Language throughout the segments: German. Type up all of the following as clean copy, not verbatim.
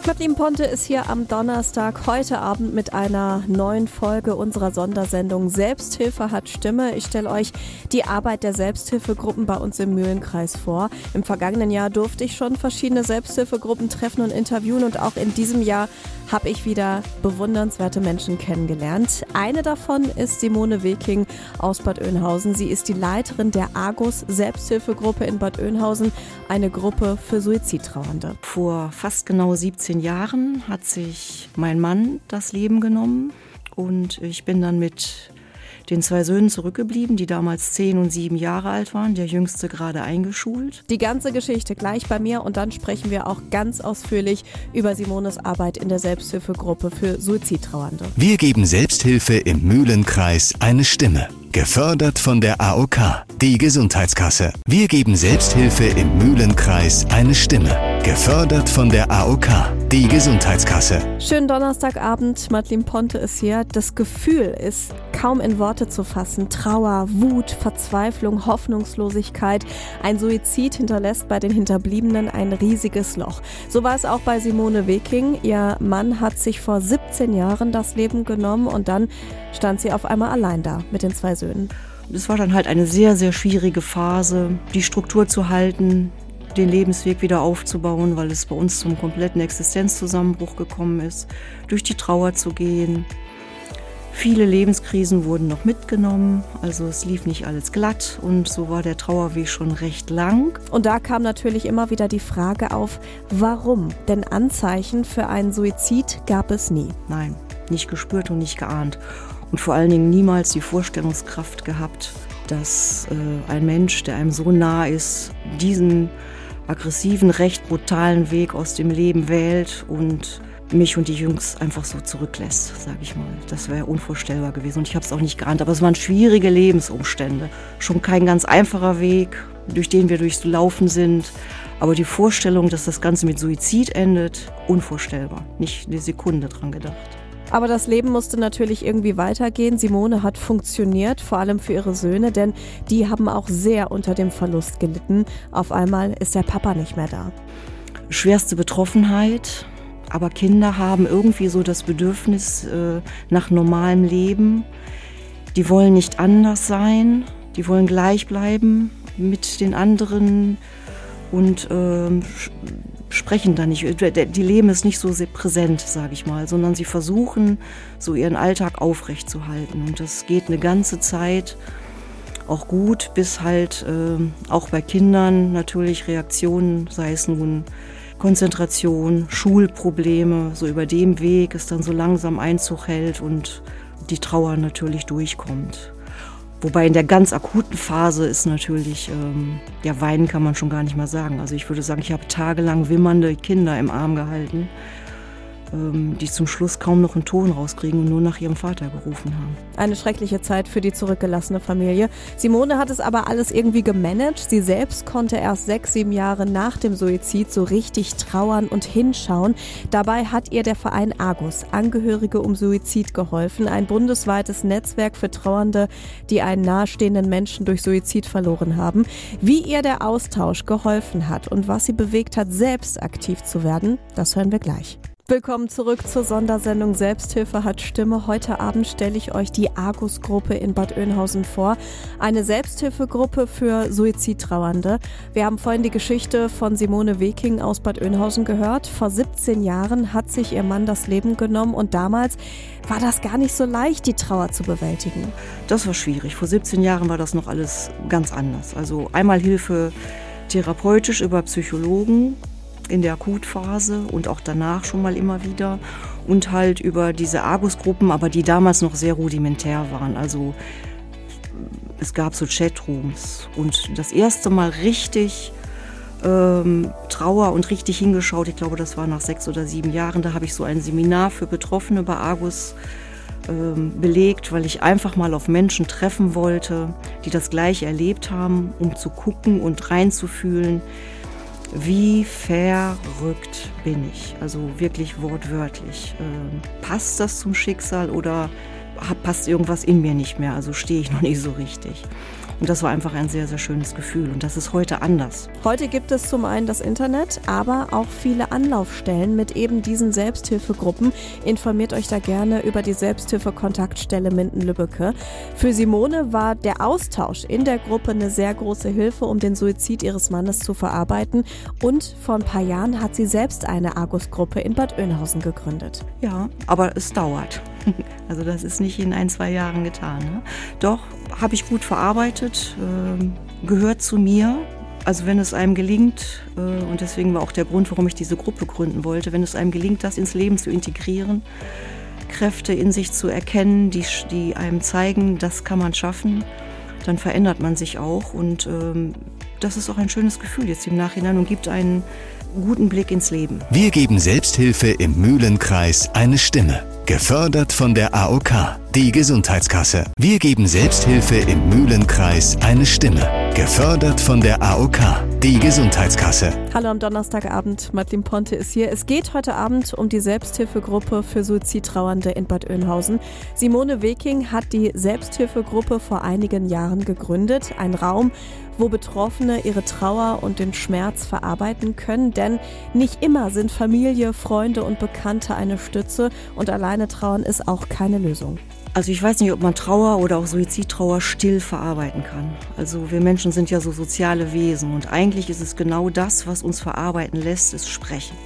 Madeline Ponte ist hier am Donnerstag, heute Abend mit einer neuen Folge unserer Sondersendung Selbsthilfe hat Stimme. Ich stelle euch die Arbeit der Selbsthilfegruppen bei uns im Mühlenkreis vor. Im vergangenen Jahr durfte ich schon verschiedene Selbsthilfegruppen treffen und interviewen und auch in diesem Jahr habe ich wieder bewundernswerte Menschen kennengelernt. Eine davon ist Simone Weking aus Bad Oeynhausen. Sie ist die Leiterin der Argus Selbsthilfegruppe in Bad Oeynhausen, eine Gruppe für Suizidtrauernde. Vor fast genau 17 Jahren hat sich mein Mann das Leben genommen und ich bin dann mit den 2 Söhnen zurückgeblieben, die damals 10 und 7 Jahre alt waren, der jüngste gerade eingeschult. Die ganze Geschichte gleich bei mir und dann sprechen wir auch ganz ausführlich über Simones Arbeit in der Selbsthilfegruppe für Suizidtrauernde. Wir geben Selbsthilfe im Mühlenkreis eine Stimme. Gefördert von der AOK, die Gesundheitskasse. Wir geben Selbsthilfe im Mühlenkreis eine Stimme. Gefördert von der AOK, die Gesundheitskasse. Schönen Donnerstagabend, Madeline Ponte ist hier. Das Gefühl ist kaum in Worte zu fassen. Trauer, Wut, Verzweiflung, Hoffnungslosigkeit. Ein Suizid hinterlässt bei den Hinterbliebenen ein riesiges Loch. So war es auch bei Simone Weking. Ihr Mann hat sich vor 17 Jahren das Leben genommen und dann stand sie auf einmal allein da mit den 2 Söhnen. Es war dann halt eine sehr, sehr schwierige Phase, die Struktur zu halten, den Lebensweg wieder aufzubauen, weil es bei uns zum kompletten Existenzzusammenbruch gekommen ist, durch die Trauer zu gehen. Viele Lebenskrisen wurden noch mitgenommen, also es lief nicht alles glatt und so war der Trauerweg schon recht lang. Und da kam natürlich immer wieder die Frage auf, warum? Denn Anzeichen für einen Suizid gab es nie. Nein, nicht gespürt und nicht geahnt. Und vor allen Dingen niemals die Vorstellungskraft gehabt, dass ein Mensch, der einem so nah ist, diesen aggressiven, recht brutalen Weg aus dem Leben wählt und mich und die Jungs einfach so zurücklässt, sage ich mal. Das wäre unvorstellbar gewesen und ich habe es auch nicht geahnt. Aber es waren schwierige Lebensumstände. Schon kein ganz einfacher Weg, durch den wir durchlaufen sind. Aber die Vorstellung, dass das Ganze mit Suizid endet, unvorstellbar. Nicht eine Sekunde dran gedacht. Aber das Leben musste natürlich irgendwie weitergehen. Simone hat funktioniert, vor allem für ihre Söhne, denn die haben auch sehr unter dem Verlust gelitten. Auf einmal ist der Papa nicht mehr da. Schwerste Betroffenheit, aber Kinder haben irgendwie so das Bedürfnis nach normalem Leben. Die wollen nicht anders sein, die wollen gleich bleiben mit den anderen und sprechen da nicht, die Leben ist nicht so sehr präsent, sage ich mal, sondern sie versuchen, so ihren Alltag aufrechtzuerhalten. Und das geht eine ganze Zeit auch gut, bis halt auch bei Kindern natürlich Reaktionen, sei es nun Konzentration, Schulprobleme, so über dem Weg es dann so langsam Einzug hält und die Trauer natürlich durchkommt. Wobei in der ganz akuten Phase ist natürlich, weinen kann man schon gar nicht mehr sagen. Also ich würde sagen, ich habe tagelang wimmernde Kinder im Arm gehalten, die zum Schluss kaum noch einen Ton rauskriegen und nur nach ihrem Vater gerufen haben. Eine schreckliche Zeit für die zurückgelassene Familie. Simone hat es aber alles irgendwie gemanagt. Sie selbst konnte erst 6, 7 Jahre nach dem Suizid so richtig trauern und hinschauen. Dabei hat ihr der Verein Argus, Angehörige um Suizid, geholfen. Ein bundesweites Netzwerk für Trauernde, die einen nahestehenden Menschen durch Suizid verloren haben. Wie ihr der Austausch geholfen hat und was sie bewegt hat, selbst aktiv zu werden, das hören wir gleich. Willkommen zurück zur Sondersendung Selbsthilfe hat Stimme. Heute Abend stelle ich euch die Argus-Gruppe in Bad Oeynhausen vor. Eine Selbsthilfegruppe für Suizidtrauernde. Wir haben vorhin die Geschichte von Simone Weking aus Bad Oeynhausen gehört. Vor 17 Jahren hat sich ihr Mann das Leben genommen und damals war das gar nicht so leicht, die Trauer zu bewältigen. Das war schwierig. Vor 17 Jahren war das noch alles ganz anders. Also einmal Hilfe therapeutisch über Psychologen in der Akutphase und auch danach schon mal immer wieder und halt über diese Argus-Gruppen, aber die damals noch sehr rudimentär waren. Also es gab so Chatrooms und das erste Mal richtig Trauer und richtig hingeschaut, ich glaube, das war nach 6 oder 7 Jahren, da habe ich so ein Seminar für Betroffene bei Argus belegt, weil ich einfach mal auf Menschen treffen wollte, die das Gleiche erlebt haben, um zu gucken und reinzufühlen, wie verrückt bin ich, also wirklich wortwörtlich. Passt das zum Schicksal oder passt irgendwas in mir nicht mehr, also stehe ich noch nicht so richtig. Und das war einfach ein sehr, sehr schönes Gefühl. Und das ist heute anders. Heute gibt es zum einen das Internet, aber auch viele Anlaufstellen mit eben diesen Selbsthilfegruppen. Informiert euch da gerne über die Selbsthilfe-Kontaktstelle Minden-Lübbecke. Für Simone war der Austausch in der Gruppe eine sehr große Hilfe, um den Suizid ihres Mannes zu verarbeiten. Und vor ein paar Jahren hat sie selbst eine Argus-Gruppe in Bad Oeynhausen gegründet. Ja, aber es dauert. Also das ist nicht in 1-2 Jahren getan. Ne? Doch, habe ich gut verarbeitet, gehört zu mir. Also wenn es einem gelingt, und deswegen war auch der Grund, warum ich diese Gruppe gründen wollte, wenn es einem gelingt, das ins Leben zu integrieren, Kräfte in sich zu erkennen, die einem zeigen, das kann man schaffen, dann verändert man sich auch. Und das ist auch ein schönes Gefühl jetzt im Nachhinein und gibt einen guten Blick ins Leben. Wir geben Selbsthilfe im Mühlenkreis eine Stimme. Gefördert von der AOK, die Gesundheitskasse. Wir geben Selbsthilfe im Mühlenkreis eine Stimme. Gefördert von der AOK, die Gesundheitskasse. Hallo am Donnerstagabend, Madeleine Ponte ist hier. Es geht heute Abend um die Selbsthilfegruppe für Suizidtrauernde in Bad Oeynhausen. Simone Weking hat die Selbsthilfegruppe vor einigen Jahren gegründet. Ein Raum, wo Betroffene ihre Trauer und den Schmerz verarbeiten können. Denn nicht immer sind Familie, Freunde und Bekannte eine Stütze und alleine trauern ist auch keine Lösung. Also ich weiß nicht, ob man Trauer oder auch Suizidtrauer still verarbeiten kann. Also wir Menschen sind ja so soziale Wesen und eigentlich ist es genau das, was uns verarbeiten lässt, ist sprechen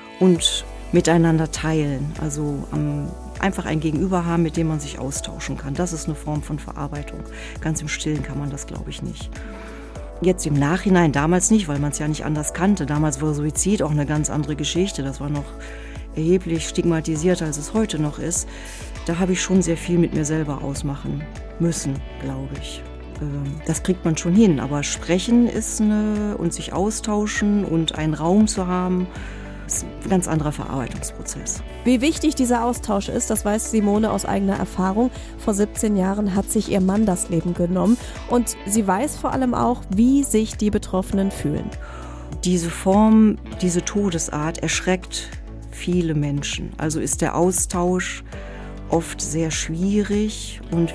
und miteinander teilen. Also einfach ein Gegenüber haben, mit dem man sich austauschen kann. Das ist eine Form von Verarbeitung. Ganz im Stillen kann man das, glaube ich, nicht. Jetzt im Nachhinein, damals nicht, weil man es ja nicht anders kannte. Damals war Suizid auch eine ganz andere Geschichte. Das war noch erheblich stigmatisiert, als es heute noch ist. Da habe ich schon sehr viel mit mir selber ausmachen müssen, glaube ich. Das kriegt man schon hin, aber sprechen ist und sich austauschen und einen Raum zu haben, ist ein ganz anderer Verarbeitungsprozess. Wie wichtig dieser Austausch ist, das weiß Simone aus eigener Erfahrung. Vor 17 Jahren hat sich ihr Mann das Leben genommen und sie weiß vor allem auch, wie sich die Betroffenen fühlen. Diese Form, diese Todesart erschreckt viele Menschen. Also ist der Austausch oft sehr schwierig und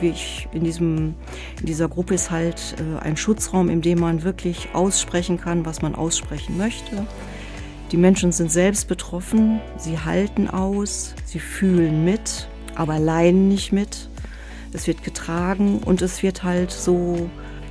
in dieser Gruppe ist halt ein Schutzraum, in dem man wirklich aussprechen kann, was man aussprechen möchte. Die Menschen sind selbst betroffen, sie halten aus, sie fühlen mit, aber leiden nicht mit. Es wird getragen und es wird halt so,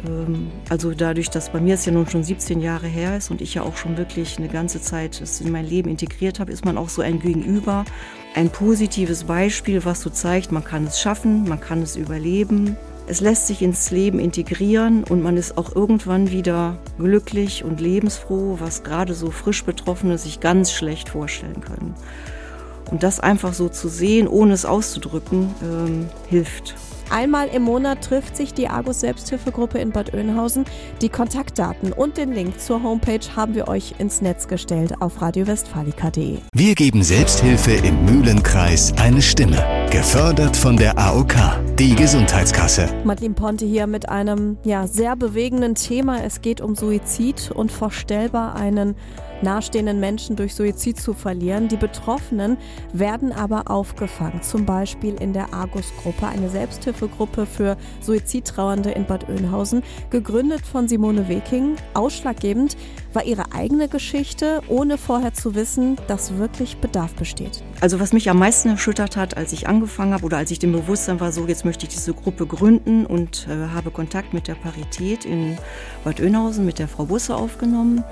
also dadurch, dass bei mir es ja nun schon 17 Jahre her ist und ich ja auch schon wirklich eine ganze Zeit es in mein Leben integriert habe, ist man auch so ein Gegenüber, ein positives Beispiel, was so zeigt, man kann es schaffen, man kann es überleben. Es lässt sich ins Leben integrieren und man ist auch irgendwann wieder glücklich und lebensfroh, was gerade so frisch Betroffene sich ganz schlecht vorstellen können. Und das einfach so zu sehen, ohne es auszudrücken, hilft. Einmal im Monat trifft sich die Argus Selbsthilfegruppe in Bad Oeynhausen. Die Kontaktdaten und den Link zur Homepage haben wir euch ins Netz gestellt auf radiowestfalica.de. Wir geben Selbsthilfe im Mühlenkreis eine Stimme. Gefördert von der AOK, die Gesundheitskasse. Madeleine Ponte hier mit einem sehr bewegenden Thema. Es geht um Suizid und vorstellbar einen nahestehenden Menschen durch Suizid zu verlieren. Die Betroffenen werden aber aufgefangen, zum Beispiel in der Argus-Gruppe, eine Selbsthilfegruppe für Suizidtrauernde in Bad Oeynhausen, gegründet von Simone Weking. Ausschlaggebend war ihre eigene Geschichte, ohne vorher zu wissen, dass wirklich Bedarf besteht. Also was mich am meisten erschüttert hat, als ich angefangen habe oder als ich dem Bewusstsein war, so jetzt möchte ich diese Gruppe gründen und habe Kontakt mit der Parität in Bad Oeynhausen, mit der Frau Busse aufgenommen,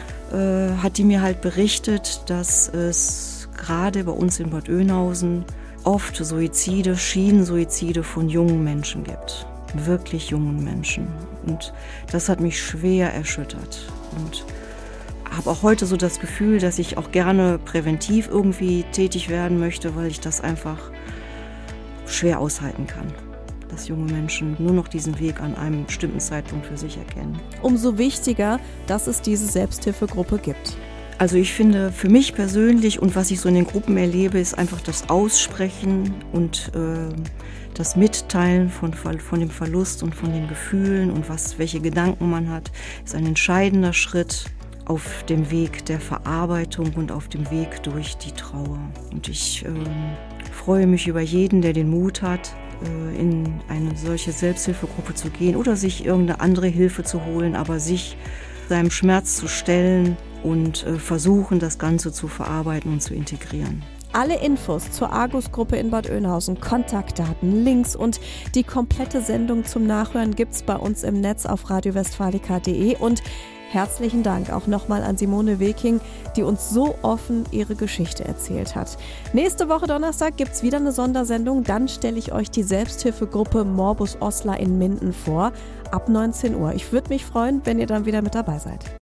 hat die mir halt berichtet, dass es gerade bei uns in Bad Oeynhausen oft Schienensuizide von jungen Menschen gibt. Wirklich jungen Menschen. Und das hat mich schwer erschüttert. Und habe auch heute so das Gefühl, dass ich auch gerne präventiv irgendwie tätig werden möchte, weil ich das einfach schwer aushalten kann. Dass junge Menschen nur noch diesen Weg an einem bestimmten Zeitpunkt für sich erkennen. Umso wichtiger, dass es diese Selbsthilfegruppe gibt. Also ich finde, für mich persönlich und was ich so in den Gruppen erlebe, ist einfach das Aussprechen und das Mitteilen von dem Verlust und von den Gefühlen und welche Gedanken man hat, ist ein entscheidender Schritt auf dem Weg der Verarbeitung und auf dem Weg durch die Trauer. Und ich freue mich über jeden, der den Mut hat, in eine solche Selbsthilfegruppe zu gehen oder sich irgendeine andere Hilfe zu holen, aber sich seinem Schmerz zu stellen und versuchen, das Ganze zu verarbeiten und zu integrieren. Alle Infos zur Argus-Gruppe in Bad Oeynhausen, Kontaktdaten, Links und die komplette Sendung zum Nachhören gibt's bei uns im Netz auf radiowestfalica.de. Und herzlichen Dank auch nochmal an Simone Weking, die uns so offen ihre Geschichte erzählt hat. Nächste Woche Donnerstag gibt's wieder eine Sondersendung. Dann stelle ich euch die Selbsthilfegruppe Morbus Osler in Minden vor, ab 19 Uhr. Ich würde mich freuen, wenn ihr dann wieder mit dabei seid.